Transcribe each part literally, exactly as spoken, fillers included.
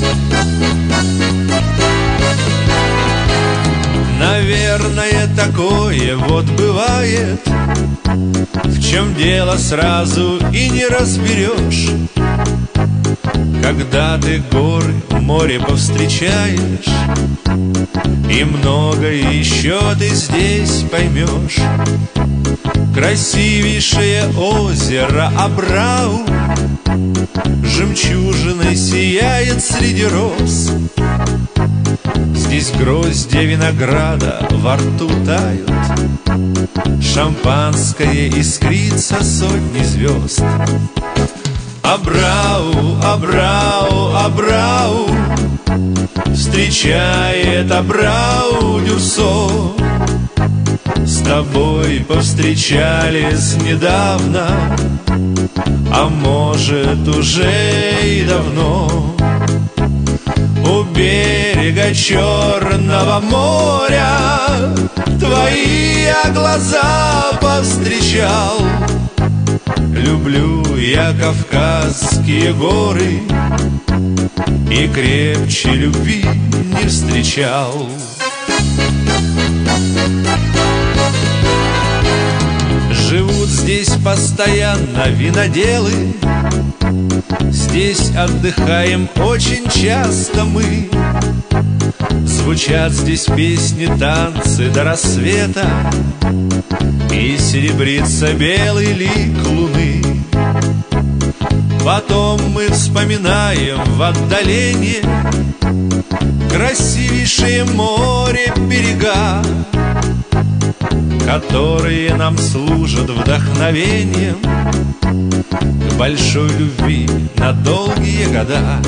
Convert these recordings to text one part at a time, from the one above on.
Наверное, такое вот бывает, в чем дело сразу и не разберешь. Когда ты горы, море повстречаешь, и многое еще ты здесь поймешь. Красивейшее озеро Абрау жемчужиной сияет среди роз. Здесь гроздья винограда во рту тают, шампанское искрится сотни звезд. Абрау, Абрау, Абрау встречает Абрау Дюрсо. С тобой повстречались недавно, а может уже и давно. У берега Черного моря твои я глаза повстречал. Люблю я Кавказские горы и крепче любви не встречал. Живут здесь постоянно виноделы, здесь отдыхаем очень часто мы. Звучат здесь песни, танцы до рассвета, и серебрится белый лик луны. Потом мы вспоминаем в отдалении красивейшее море берега, которые нам служат вдохновением к большой любви на долгие года.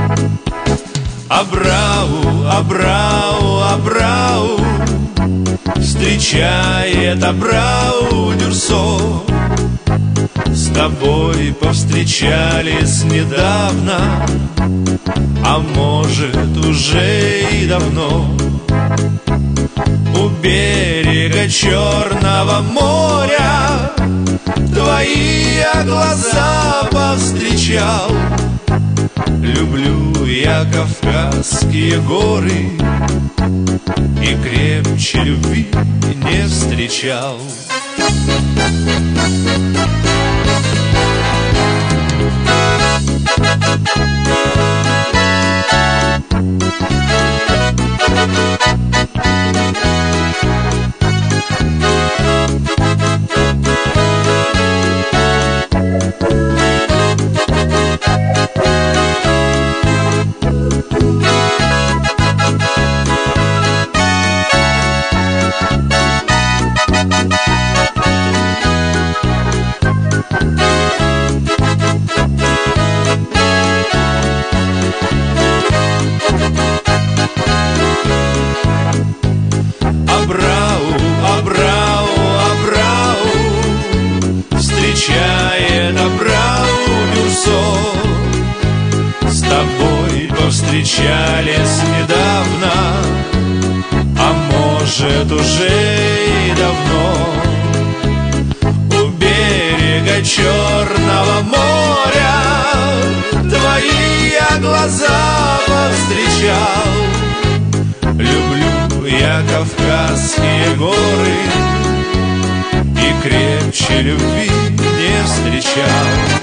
Абрау, Абрау, Абрау встречает Абрау Дюрсо. С тобой повстречались недавно, а может уже и давно. У берега Черного моря твои я глаза повстречал. Люблю я Кавказские горы и крепче любви не встречал. Абрау, Абрау, Абрау встречает Абрау Дюрсо. С тобой повстречались недавно, а может уже и давно. У берега Черного моря твои я глаза повстречал. Люблю я Кавказские горы и крепче любви не встречал.